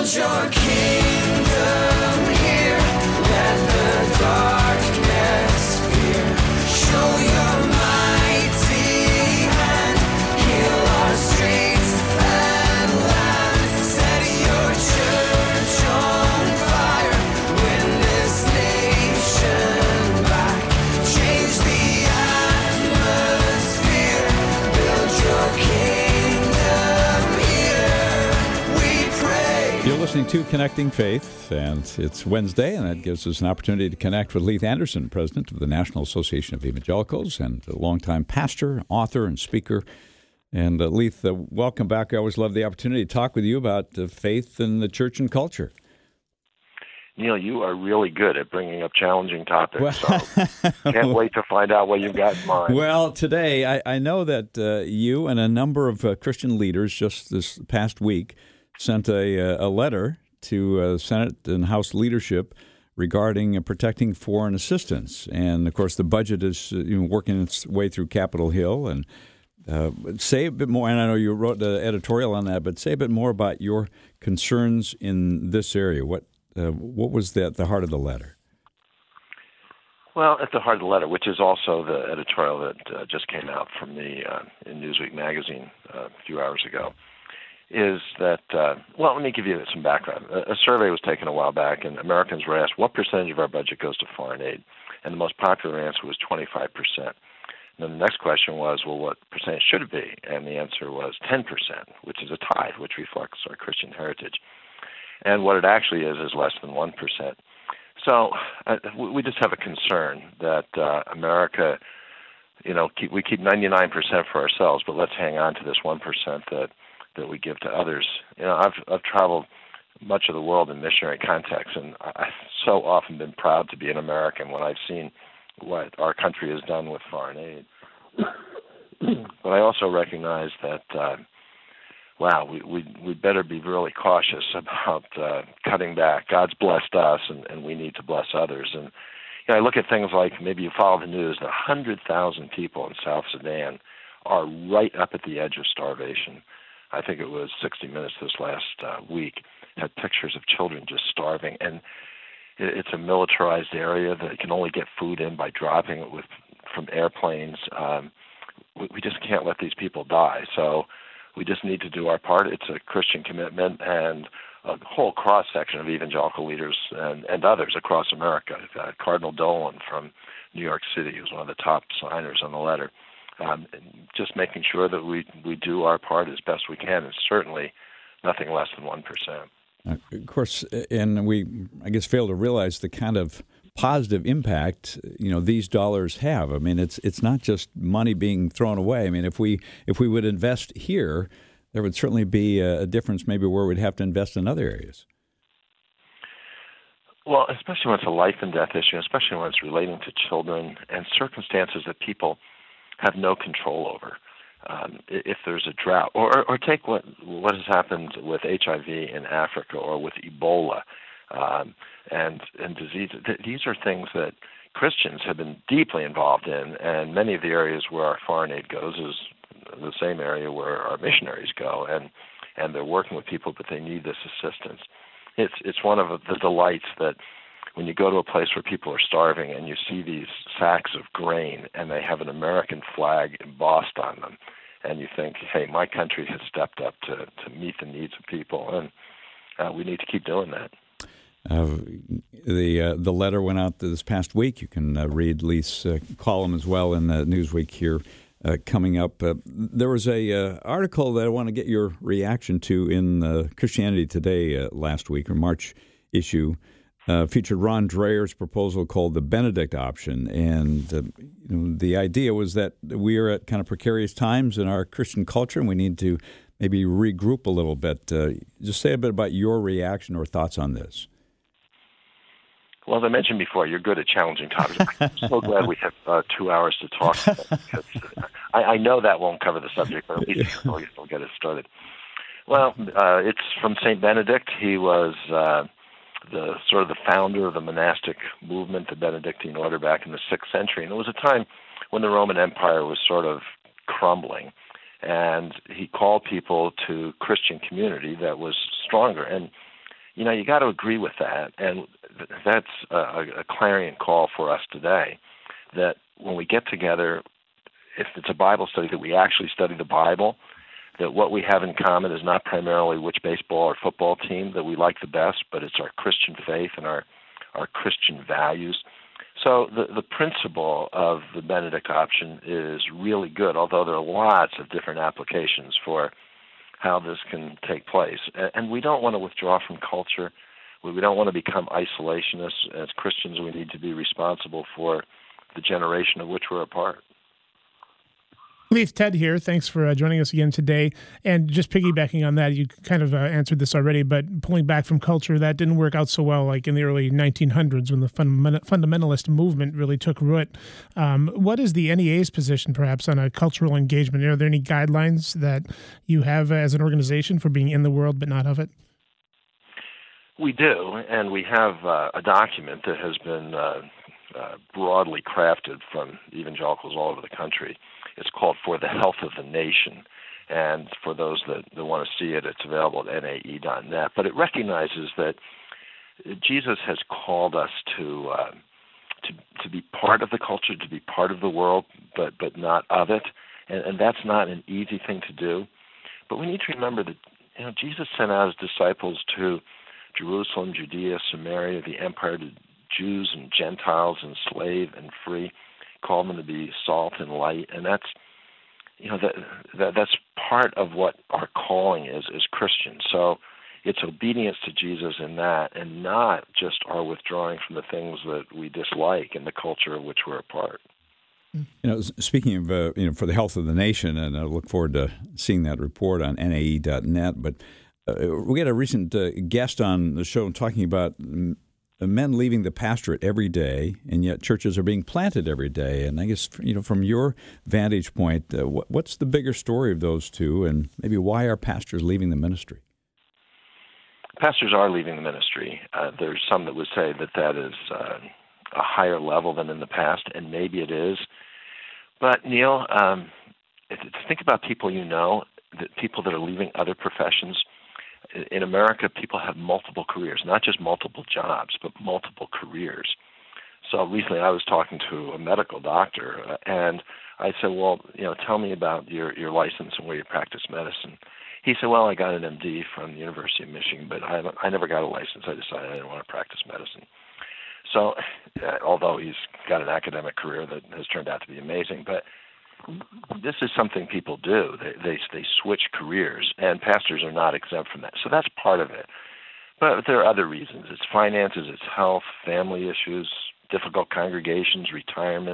Build your kingdom here. Let the darkness fear. Show your mighty hand. Heal our streets and land. Set your church on fire. Win this nation back. Change the atmosphere. Build your kingdom here. We pray. You're listening to Connecting Faith, and it's Wednesday, and that gives us an opportunity to connect with Leith Anderson, president of the National Association of Evangelicals, and a longtime pastor, author, and speaker. And Leith, welcome back. I always love the opportunity to talk with you about faith and the church and culture. Neil, you are really good at bringing up challenging topics, so can't wait to find out what you've got in mind. Well, today, I know that you and a number of Christian leaders just this past week sent a letter to Senate and House leadership regarding protecting foreign assistance. And, of course, the budget is working its way through Capitol Hill. And say a bit more, and I know you wrote the editorial on that, but say a bit more about your concerns in this area. What was at the heart of the letter? Well, at the heart of the letter, which is also the editorial that just came out from the in Newsweek magazine a few hours ago, is that, let me give you some background. A survey was taken a while back, and Americans were asked what percentage of our budget goes to foreign aid, and the most popular answer was 25%. And then the next question was, well, what percentage should it be? And the answer was 10%, which is a tie, which reflects our Christian heritage. And what it actually is less than 1%. So we just have a concern that America, we keep 99% for ourselves, but let's hang on to this 1% that we give to others. I've traveled much of the world in missionary contexts, and I've so often been proud to be an American when I've seen what our country has done with foreign aid. But I also recognize that, we better be really cautious about cutting back. God's blessed us, and we need to bless others. And I look at things like, maybe you follow the news, 100,000 people in South Sudan are right up at the edge of starvation. I think it was 60 Minutes this last week had pictures of children just starving, and it's a militarized area that can only get food in by dropping it from airplanes. We just can't let these people die. So we just need to do our part. It's a Christian commitment, and a whole cross-section of evangelical leaders and others across America. Cardinal Dolan from New York City was one of the top signers on the letter. Just making sure that we do our part as best we can, and certainly nothing less than 1%. Of course, and we, I guess, fail to realize the kind of positive impact these dollars have. I mean, it's not just money being thrown away. I mean, if we would invest here, there would certainly be a difference maybe where we'd have to invest in other areas. Well, especially when it's a life and death issue, especially when it's relating to children and circumstances that people have no control over. If there's a drought, or take what has happened with HIV in Africa or with Ebola and disease. These are things that Christians have been deeply involved in, and many of the areas where our foreign aid goes is the same area where our missionaries go, and they're working with people, but they need this assistance. It's one of the delights that when you go to a place where people are starving and you see these sacks of grain and they have an American flag embossed on them, and you think, hey, my country has stepped up to meet the needs of people, and we need to keep doing that. The letter went out this past week. You can read Leith's column as well in Newsweek here coming up. There was a article that I want to get your reaction to in Christianity Today last week, or March issue. Featured Ron Dreyer's proposal called the Benedict option, and the idea was that we are at kind of precarious times in our Christian culture, and we need to maybe regroup a little bit. Just say a bit about your reaction or thoughts on this. Well, as I mentioned before, you're good at challenging topics. I'm so glad we have 2 hours to talk about it, because I know that won't cover the subject, but at least we'll get it started. Well, it's from St. Benedict. He was the founder of the monastic movement, the Benedictine order, back in the 6th century. And it was a time when the Roman Empire was sort of crumbling. And he called people to Christian community that was stronger. And you got to agree with that, and that's a clarion call for us today, that when we get together, if it's a Bible study, that we actually study the Bible, that what we have in common is not primarily which baseball or football team that we like the best, but it's our Christian faith and our Christian values. So the principle of the Benedict option is really good, although there are lots of different applications for how this can take place. And we don't want to withdraw from culture. We don't want to become isolationists. As Christians, we need to be responsible for the generation of which we're a part. Leith, Ted here. Thanks for joining us again today. And just piggybacking on that, you kind of answered this already, but pulling back from culture, that didn't work out so well like in the early 1900s when the fundamentalist movement really took root. What is the NEA's position, perhaps, on a cultural engagement? Are there any guidelines that you have as an organization for being in the world but not of it? We do, and we have a document that has been broadly crafted from evangelicals all over the country. It's called For the Health of the Nation, and for those that want to see it, it's available at nae.net. But it recognizes that Jesus has called us to be part of the culture, to be part of the world, but not of it, and that's not an easy thing to do. But we need to remember that Jesus sent out his disciples to Jerusalem, Judea, Samaria, the empire, to Jews and Gentiles, enslaved and free, called them to be salt and light, and that's that's part of what our calling is as Christians. So it's obedience to Jesus in that, and not just our withdrawing from the things that we dislike in the culture of which we're a part. Speaking of, for the health of the nation, and I look forward to seeing that report on nae.net. But we had a recent guest on the show talking about men leaving the pastorate every day, and yet churches are being planted every day. And I guess, from your vantage point, what's the bigger story of those two, and maybe why are pastors leaving the ministry? Pastors are leaving the ministry. There's some that would say that is a higher level than in the past, and maybe it is. But, Neil, think about people people that are leaving other professions. In America, people have multiple careers, not just multiple jobs, but multiple careers. So recently I was talking to a medical doctor, and I said, well, tell me about your license and where you practice medicine. He said, well, I got an MD from the University of Michigan, but I never got a license. I decided I didn't want to practice medicine. So although he's got an academic career that has turned out to be amazing, but this is something people do. They switch careers, and pastors are not exempt from that. So that's part of it. But there are other reasons. It's finances, it's health, family issues, difficult congregations, retirement,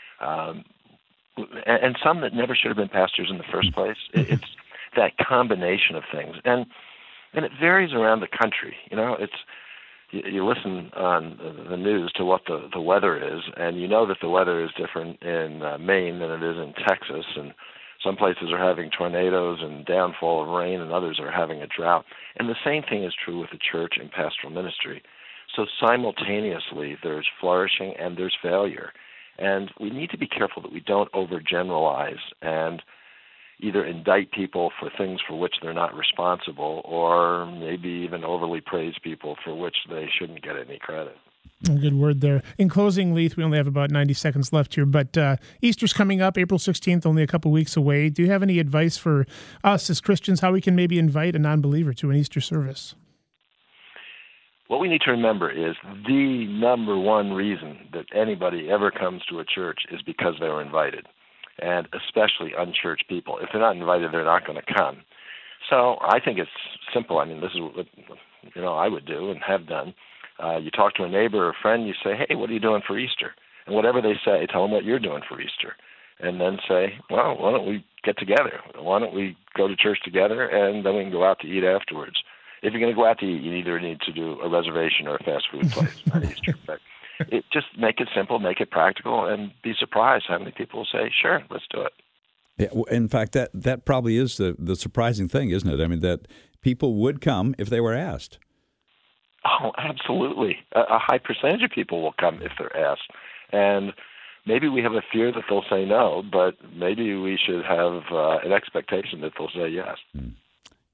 and some that never should have been pastors in the first place. It's that combination of things. And it varies around the country. You listen on the news to what the weather is, and you know that the weather is different in Maine than it is in Texas, and some places are having tornadoes and downfall of rain, and others are having a drought. And the same thing is true with the church and pastoral ministry. So simultaneously, there's flourishing and there's failure. And we need to be careful that we don't overgeneralize and either indict people for things for which they're not responsible, or maybe even overly praise people for which they shouldn't get any credit. Good word there. In closing, Leith, we only have about 90 seconds left here, but Easter's coming up, April 16th, only a couple weeks away. Do you have any advice for us as Christians, how we can maybe invite a non-believer to an Easter service? What we need to remember is the number one reason that anybody ever comes to a church is because they were invited, and especially unchurched people. If they're not invited, they're not going to come. So I think it's simple. I mean, this is what I would do and have done. You talk to a neighbor or a friend, you say, hey, what are you doing for Easter? And whatever they say, tell them what you're doing for Easter. And then say, well, why don't we get together? Why don't we go to church together, and then we can go out to eat afterwards? If you're going to go out to eat, you either need to do a reservation or a fast food place at Easter. But just make it simple, make it practical, and be surprised how many people will say, sure, let's do it. Yeah, in fact, that probably is the surprising thing, isn't it? I mean, that people would come if they were asked. Oh, absolutely. A high percentage of people will come if they're asked. And maybe we have a fear that they'll say no, but maybe we should have an expectation that they'll say yes.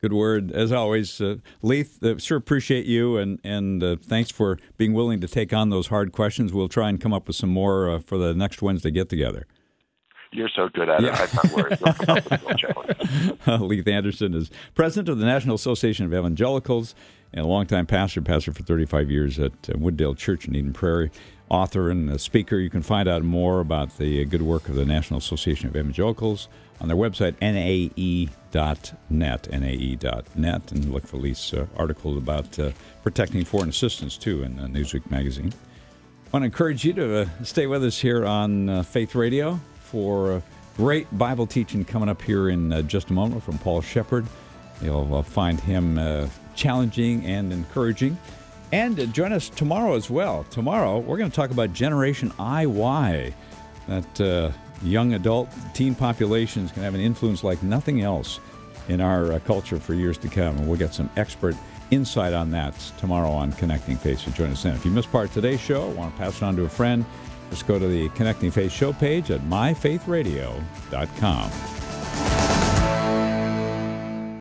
Good word, as always. Leith, sure appreciate you, and thanks for being willing to take on those hard questions. We'll try and come up with some more for the next Wednesday get-together. You're so good at it. I'm not worried. We'll come up with a challenge. Leith Anderson is president of the National Association of Evangelicals and a longtime pastor for 35 years at Wooddale Church in Eden Prairie. Author and speaker. You can find out more about the good work of the National Association of Evangelicals on their website, nae.net, nae.net, and look for Leith's article about protecting foreign assistance, too, in Newsweek magazine. I want to encourage you to stay with us here on Faith Radio for great Bible teaching coming up here in just a moment from Paul Shepard. You'll find him challenging and encouraging. And join us tomorrow as well. Tomorrow, we're going to talk about Generation IY. That young adult teen population is going to have an influence like nothing else in our culture for years to come. And we'll get some expert insight on that tomorrow on Connecting Faith. So join us then. If you missed part of today's show, want to pass it on to a friend, just go to the Connecting Faith show page at myfaithradio.com.